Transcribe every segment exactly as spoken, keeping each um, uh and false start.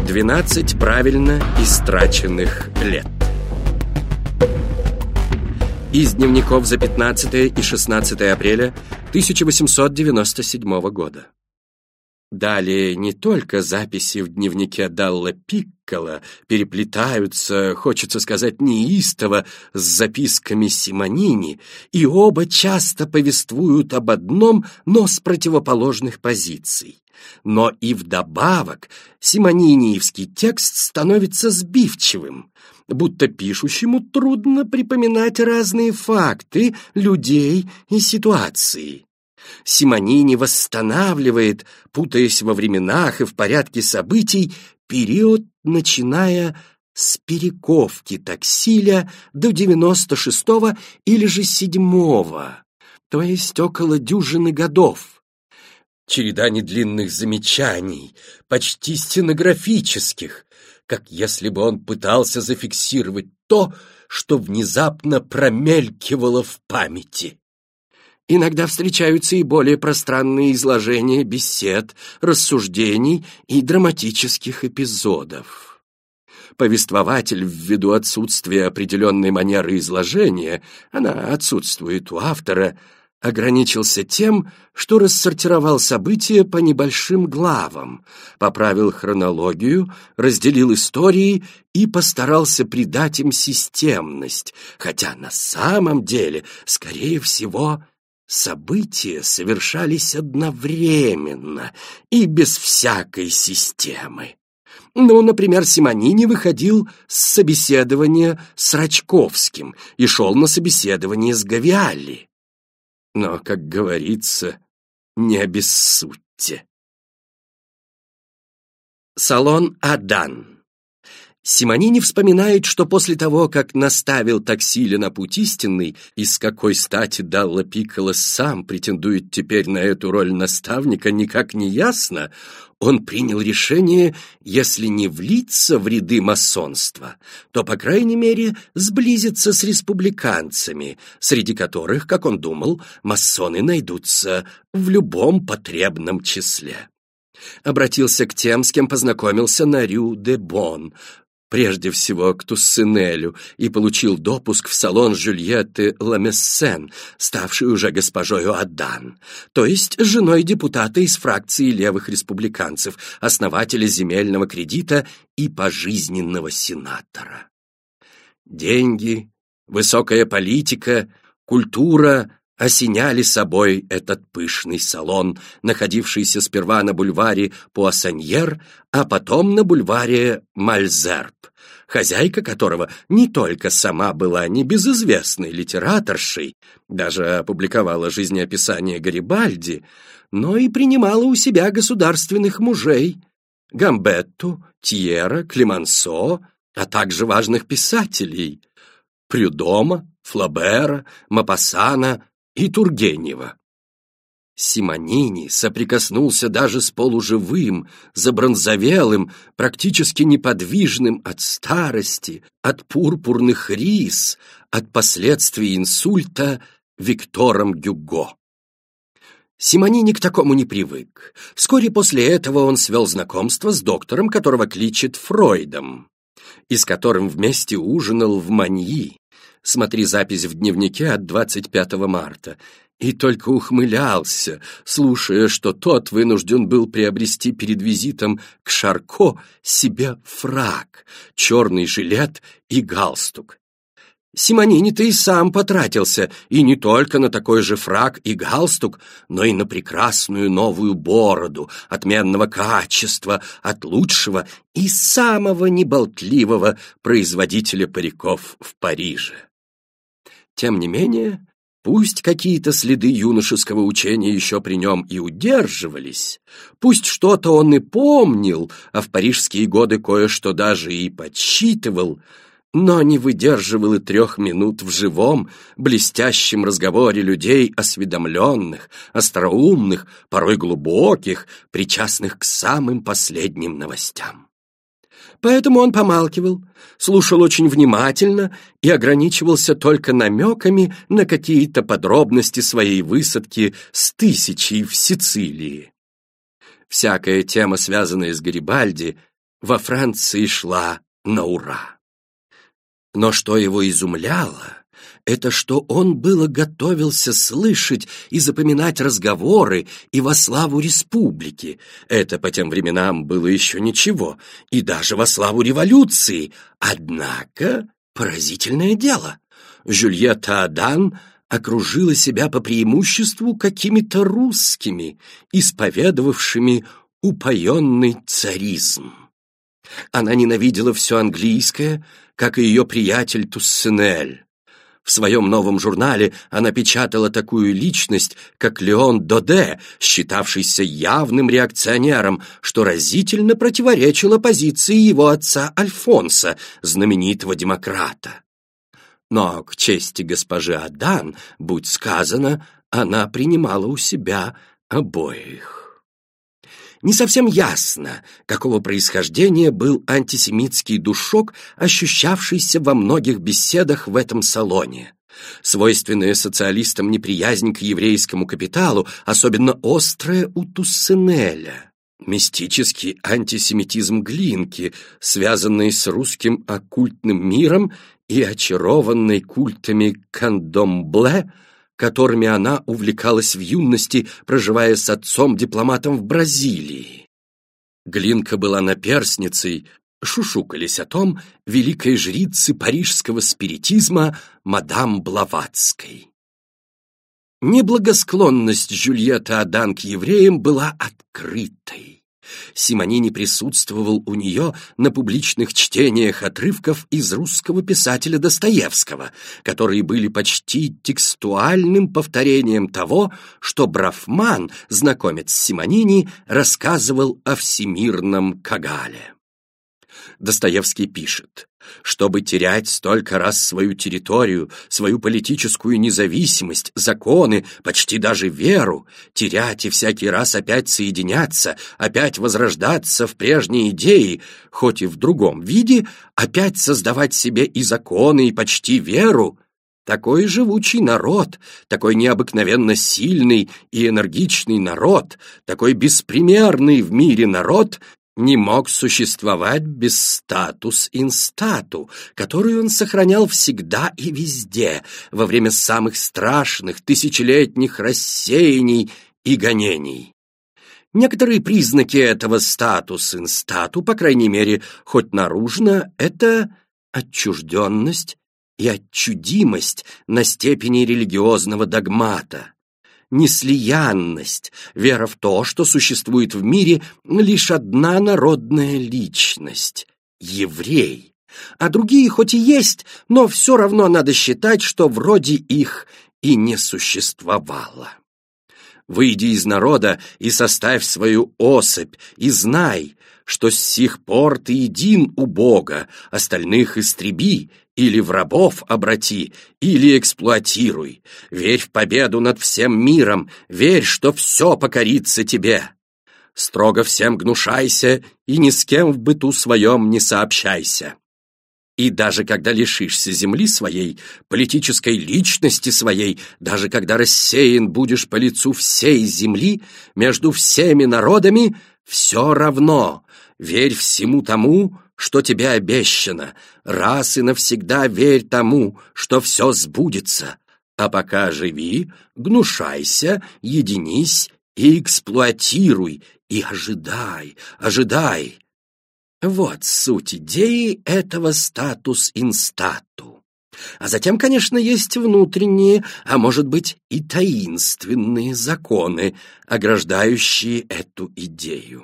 двенадцать правильно истраченных лет. Из дневников за пятнадцатое и шестнадцатое апреля тысяча восемьсот девяносто седьмого года. Далее не только записи в дневнике Далла Пикколо переплетаются, хочется сказать, неистово, с записками Симонини, и оба часто повествуют об одном, но с противоположных позиций. Но и вдобавок симониниевский текст становится сбивчивым, будто пишущему трудно припоминать разные факты, людей и ситуации. Симонини восстанавливает, путаясь во временах и в порядке событий, период, начиная с перековки Таксиля до девяносто шестого или же седьмого, то есть около дюжины годов. Череда недлинных замечаний, почти стенографических, как если бы он пытался зафиксировать то, что внезапно промелькивало в памяти. Иногда встречаются и более пространные изложения бесед, рассуждений и драматических эпизодов. Повествователь, ввиду отсутствия определенной манеры изложения, она отсутствует у автора, ограничился тем, что рассортировал события по небольшим главам, поправил хронологию, разделил истории и постарался придать им системность, хотя на самом деле, скорее всего, события совершались одновременно и без всякой системы. Ну, например, Симонини выходил с собеседования с Рачковским и шел на собеседование с Гавиалли. Но, как говорится, не обессудьте. Салон Адан. Симонини вспоминает, что после того, как наставил Таксиля на путь истинный, и с какой стати Далла Пикколо сам претендует теперь на эту роль наставника, никак не ясно, он принял решение, если не влиться в ряды масонства, то, по крайней мере, сблизиться с республиканцами, среди которых, как он думал, масоны найдутся в любом потребном числе. Обратился к тем, с кем познакомился на Рю-де-Бон, прежде всего к Туссенелю, и получил допуск в салон Жюльетты Ламессен, ставшей уже госпожою Адан, то есть женой депутата из фракции левых республиканцев, основателя земельного кредита и пожизненного сенатора. Деньги, высокая политика, культура осеняли собой этот пышный салон, находившийся сперва на бульваре Пуассаньер, а потом на бульваре Мальзерб, хозяйка которого не только сама была небезызвестной литераторшей, даже опубликовала жизнеописание Гарибальди, но и принимала у себя государственных мужей — Гамбетту, Тьера, Клемансо, а также важных писателей — Прюдома, Флабера, Мопассана и Тургенева. Симонини соприкоснулся даже с полуживым, забронзовелым, практически неподвижным от старости, от пурпурных рис, от последствий инсульта Виктором Гюго. Симонини к такому не привык. Вскоре после этого он свел знакомство с доктором, которого кличет Фройдом, и с которым вместе ужинал в Маньи. Смотри запись в дневнике от двадцать пятого марта. И только ухмылялся, слушая, что тот вынужден был приобрести перед визитом к Шарко себе фрак, черный жилет и галстук. Симонини-то и сам потратился, и не только на такой же фрак и галстук, но и на прекрасную новую бороду отменного качества от лучшего и самого неболтливого производителя париков в Париже. Тем не менее, пусть какие-то следы юношеского учения еще при нем и удерживались, пусть что-то он и помнил, а в парижские годы кое-что даже и подсчитывал, но не выдерживал и трех минут в живом, блестящем разговоре людей осведомленных, остроумных, порой глубоких, причастных к самым последним новостям. Поэтому он помалкивал, слушал очень внимательно и ограничивался только намеками на какие-то подробности своей высадки с тысячей в Сицилии. Всякая тема, связанная с Гарибальди, во Франции шла на ура. Но что его изумляло, это что он было готовился слышать и запоминать разговоры и во славу республики. Это по тем временам было еще ничего, и даже во славу революции. Однако поразительное дело. Жюльетта Адан окружила себя по преимуществу какими-то русскими, исповедовавшими упоенный царизм. Она ненавидела все английское, как и ее приятель Туссенель. В своем новом журнале она печатала такую личность, как Леон Доде, считавшийся явным реакционером, что разительно противоречило позиции его отца Альфонса, знаменитого демократа. Но к чести госпожи Адан, будь сказано, она принимала у себя обоих. Не совсем ясно, какого происхождения был антисемитский душок, ощущавшийся во многих беседах в этом салоне. Свойственная социалистам неприязнь к еврейскому капиталу, особенно острая у Туссенеля. Мистический антисемитизм Глинки, связанный с русским оккультным миром и очарованный культами кандомбле, которыми она увлекалась в юности, проживая с отцом-дипломатом в Бразилии. Глинка была наперсницей, шушукались о том великой жрицы парижского спиритизма мадам Блаватской. Неблагосклонность Жюльетты Адан к евреям была открытой. Симонини присутствовал у нее на публичных чтениях отрывков из русского писателя Достоевского, которые были почти текстуальным повторением того, что Брафман, знакомец Симонини, рассказывал о всемирном Кагале. Достоевский пишет: «Чтобы терять столько раз свою территорию, свою политическую независимость, законы, почти даже веру, терять и всякий раз опять соединяться, опять возрождаться в прежней идее, хоть и в другом виде, опять создавать себе и законы, и почти веру, такой живучий народ, такой необыкновенно сильный и энергичный народ, такой беспримерный в мире народ не мог существовать без статус инстату, который он сохранял всегда и везде, во время самых страшных тысячелетних рассеяний и гонений. Некоторые признаки этого статус инстату, по крайней мере, хоть наружно, это отчужденность и отчудимость на степени религиозного догмата, неслиянность, вера в то, что существует в мире лишь одна народная личность — еврей, а другие хоть и есть, но все равно надо считать, что вроде их и не существовало. Выйди из народа и составь свою особь, и знай, что с сих пор ты един у Бога, остальных истреби, или в рабов обрати, или эксплуатируй. Верь в победу над всем миром, верь, что все покорится тебе. Строго всем гнушайся и ни с кем в быту своем не сообщайся. И даже когда лишишься земли своей, политической личности своей, даже когда рассеян будешь по лицу всей земли, между всеми народами, все равно верь всему тому, что тебе обещано, раз и навсегда верь тому, что все сбудется, а пока живи, гнушайся, единись и эксплуатируй, и ожидай, ожидай. Вот суть идеи этого статус инстату. А затем, конечно, есть внутренние, а может быть и таинственные законы, ограждающие эту идею.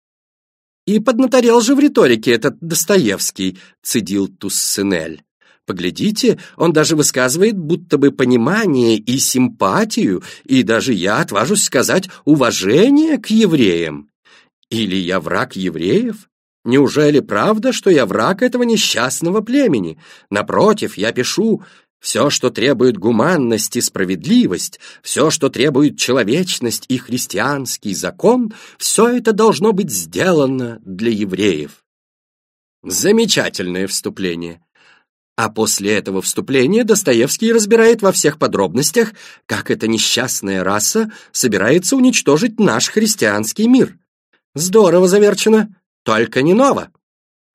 «И поднаторел же в риторике этот Достоевский», — цедил Туссенель. «Поглядите, он даже высказывает будто бы понимание и симпатию, и даже я отважусь сказать уважение к евреям. Или я враг евреев? Неужели правда, что я враг этого несчастного племени? Напротив, я пишу: все, что требует гуманность и справедливость, все, что требует человечность и христианский закон, все это должно быть сделано для евреев». Замечательное вступление. А после этого вступления Достоевский разбирает во всех подробностях, как эта несчастная раса собирается уничтожить наш христианский мир. Здорово заверчено, только не ново.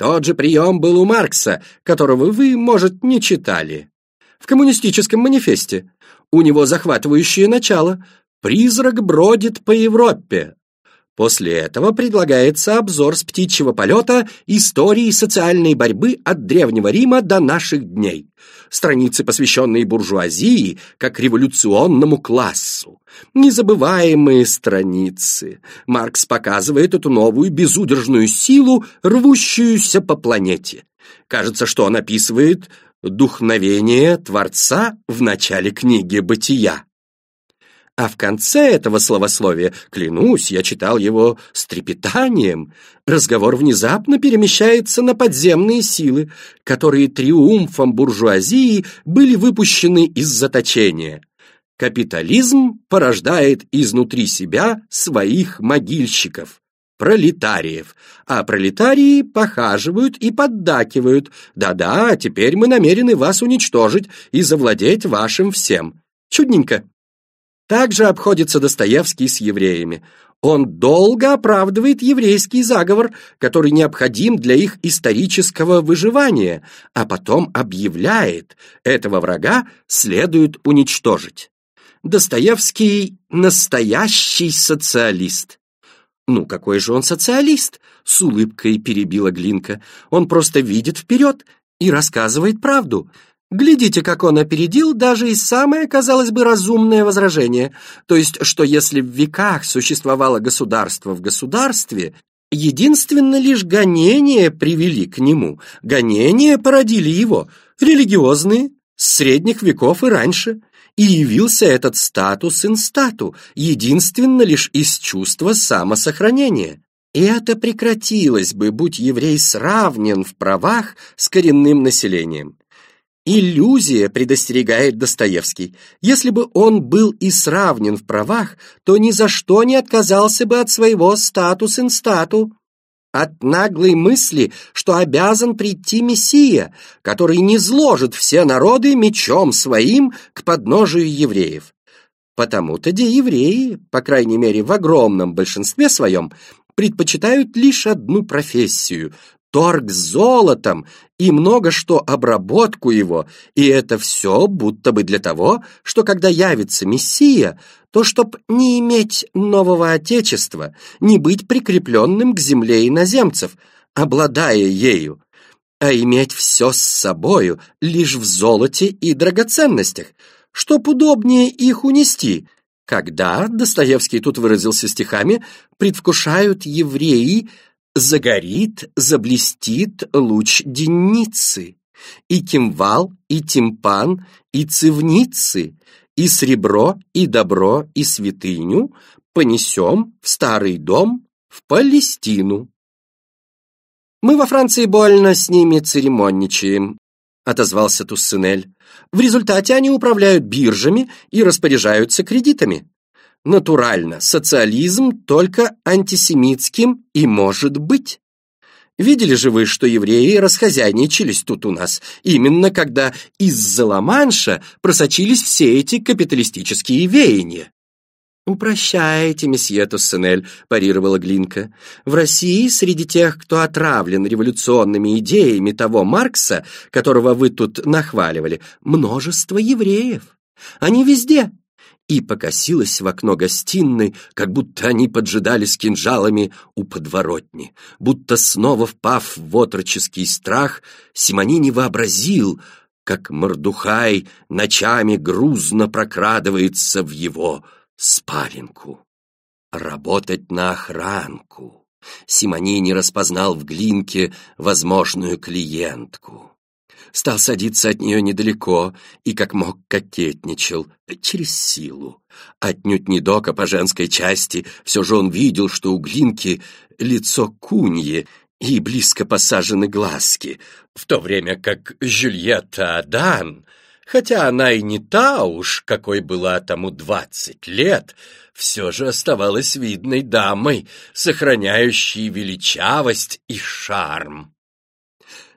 Тот же прием был у Маркса, которого вы, может, не читали. В коммунистическом манифесте. У него захватывающее начало. «Призрак бродит по Европе». После этого предлагается обзор с птичьего полета истории социальной борьбы от Древнего Рима до наших дней. Страницы, посвященные буржуазии как революционному классу. Незабываемые страницы. Маркс показывает эту новую безудержную силу, рвущуюся по планете. Кажется, что он описывает духновение Творца в начале книги «Бытия». А в конце этого словословия, клянусь, я читал его с трепетанием, разговор внезапно перемещается на подземные силы, которые триумфом буржуазии были выпущены из заточения. Капитализм порождает изнутри себя своих могильщиков, пролетариев, а пролетарии похаживают и поддакивают. Да-да, теперь мы намерены вас уничтожить и завладеть вашим всем. Чудненько. Так же обходится Достоевский с евреями. Он долго оправдывает еврейский заговор, который необходим для их исторического выживания, а потом объявляет, этого врага следует уничтожить. Достоевский – настоящий социалист. «Ну, какой же он социалист?» – с улыбкой перебила Глинка. «Он просто видит вперед и рассказывает правду». Глядите, как он опередил даже и самое, казалось бы, разумное возражение, то есть, что если в веках существовало государство в государстве, единственно лишь гонения привели к нему, гонения породили его, религиозные, с средних веков и раньше, и явился этот статус инстату, единственно лишь из чувства самосохранения. И это прекратилось бы, будь еврей сравнен в правах с коренным населением. Иллюзия, предостерегает Достоевский. Если бы он был и сравнен в правах, то ни за что не отказался бы от своего статус инстату. От наглой мысли, что обязан прийти Мессия, который низложит все народы мечом своим к подножию евреев. Потому-то де евреи, по крайней мере в огромном большинстве своем, предпочитают лишь одну профессию – торг с золотом и много что обработку его, и это все будто бы для того, что когда явится Мессия, то чтоб не иметь нового отечества, не быть прикрепленным к земле иноземцев, обладая ею, а иметь все с собою лишь в золоте и драгоценностях, чтоб удобнее их унести. Когда, Достоевский тут выразился стихами, предвкушают евреи, загорит, заблестит луч денницы, и кимвал, и тимпан, и цивницы, и сребро, и добро, и святыню понесем в старый дом, в Палестину. «Мы во Франции больно с ними церемонничаем», — отозвался Туссенель. «В результате они управляют биржами и распоряжаются кредитами. Натурально, социализм только антисемитским и может быть. Видели же вы, что евреи расхозяйничались тут у нас, именно когда из-за Ла-Манша просочились все эти капиталистические веяния?» «Упрощайте, месье Туссенель», – парировала Глинка. «В России среди тех, кто отравлен революционными идеями того Маркса, которого вы тут нахваливали, множество евреев. Они везде». И покосилась в окно гостиной, как будто они поджидали с кинжалами у подворотни. Будто снова впав в отроческий страх, Симонини вообразил, как Мордухай ночами грузно прокрадывается в его спаленку. Работать на охранку. Симонини распознал в Глинке возможную клиентку. Стал садиться от нее недалеко и как мог кокетничал, через силу. Отнюдь не дока по женской части, все же он видел, что у Глинки лицо куньи и близко посажены глазки, в то время как Жюльетта Адан, хотя она и не та уж, какой была тому двадцать лет, все же оставалась видной дамой, сохраняющей величавость и шарм.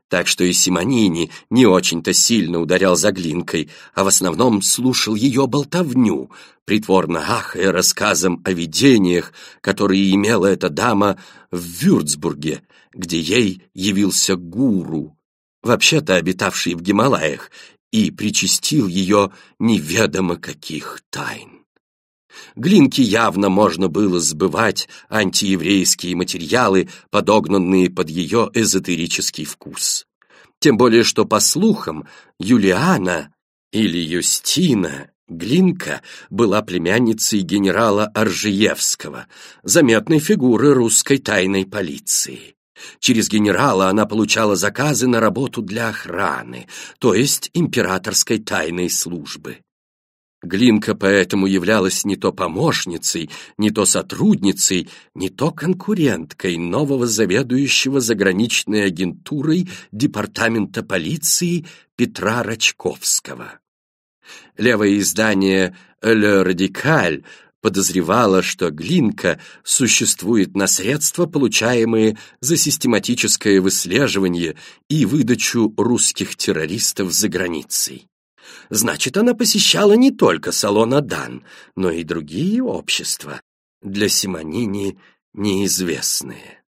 Так что и Симонини не очень-то сильно ударял за Глинкой, а в основном слушал ее болтовню, притворно ахая рассказом о видениях, которые имела эта дама в Вюрцбурге, где ей явился гуру, вообще-то обитавший в Гималаях, и причастил ее неведомо каких тайн. Глинке явно можно было сбывать антиеврейские материалы, подогнанные под ее эзотерический вкус. Тем более, что, по слухам, Юлиана или Юстина Глинка была племянницей генерала Оржиевского, заметной фигуры русской тайной полиции. Через генерала она получала заказы на работу для охраны, то есть императорской тайной службы. Глинка поэтому являлась не то помощницей, не то сотрудницей, не то конкуренткой нового заведующего заграничной агентурой департамента полиции Петра Рачковского. Левое издание «Le Radical» подозревало, что Глинка существует на средства, получаемые за систематическое выслеживание и выдачу русских террористов за границей. Значит, она посещала не только салон Адан, но и другие общества, для Симонини неизвестные.